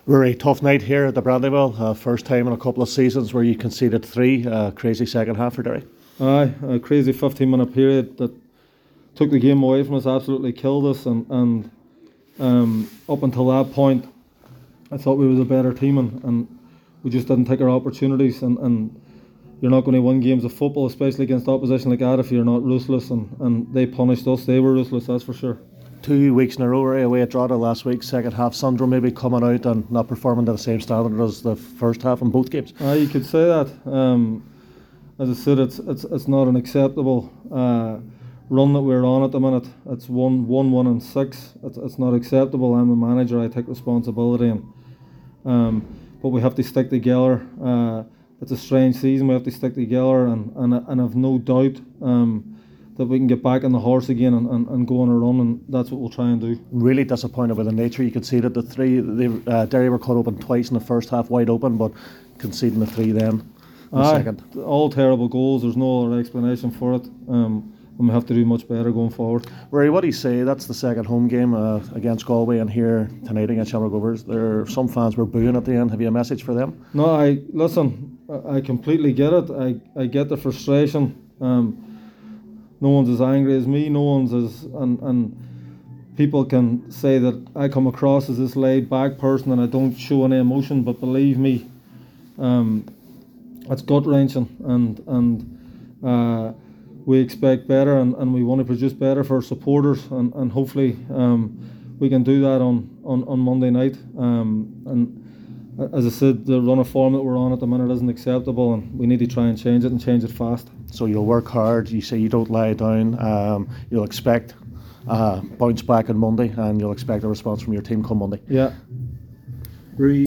Very tough night here at the Brandywell. First time in a couple of seasons where you conceded 3. Crazy second half for Derry. Aye, a crazy 15-minute period that took the game away from us, absolutely killed us, and up until that point I thought we was a better team, and we just didn't take our opportunities, and you're not going to win games of football, especially against opposition like that, if you're not ruthless, and they punished us. They were ruthless, that's for sure. 2 weeks in a row away at Drogheda last week, second half syndrome maybe coming out and not performing to the same standard as the first half in both games. You could say that. As I said, it's not an acceptable run that we're on at the minute. It's 1-1-1-6. It's not acceptable. I'm the manager. I take responsibility, and but we have to stick together. It's a strange season. We have to stick together, and I've no doubt that we can get back on the horse again and go on a run, and that's what we'll try and do. Really disappointed with the nature. You could see that the 3, Derry were cut open twice in the first half, wide open, but conceding the 3 then. Second. All terrible goals. There's no other explanation for it. And we have to do much better going forward. Rory, what do you say? That's the second home game against Galway, and here tonight against Shamrock Rovers. Some fans were booing at the end. Have you a message for them? No, I completely get it. I get the frustration. No one's as angry as me. No one's as and people can say that I come across as this laid back person and I don't show any emotion. But believe me, it's gut wrenching, and we expect better, and we want to produce better for our supporters, and hopefully we can do that on Monday night. And as I said, the run of form that we're on at the minute isn't acceptable, and we need to try and change it, and change it fast. So you'll work hard. You say you don't lie down. You'll expect bounce back on Monday, and you'll expect a response from your team come Monday. Yeah.